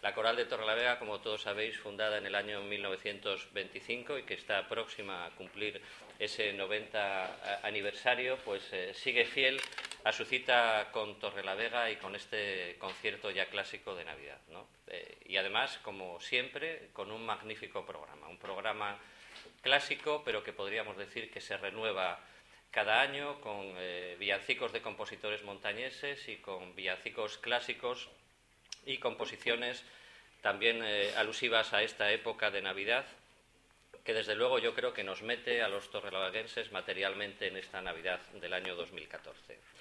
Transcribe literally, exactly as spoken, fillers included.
La Coral de Torrelavega, como todos sabéis, fundada en el año mil novecientos veinticinco y que está próxima a cumplir ese noventa aniversario, pues eh, sigue fiel a su cita con Torrelavega y con este concierto ya clásico de Navidad, ¿no? Eh, y además, como siempre, con un magnífico programa, un programa clásico, pero que podríamos decir que se renueva cada año con eh, villancicos de compositores montañeses y con villancicos clásicos y composiciones también eh, alusivas a esta época de Navidad, que desde luego yo creo que nos mete a los torrelavaguenses materialmente en esta Navidad del año dos mil catorce.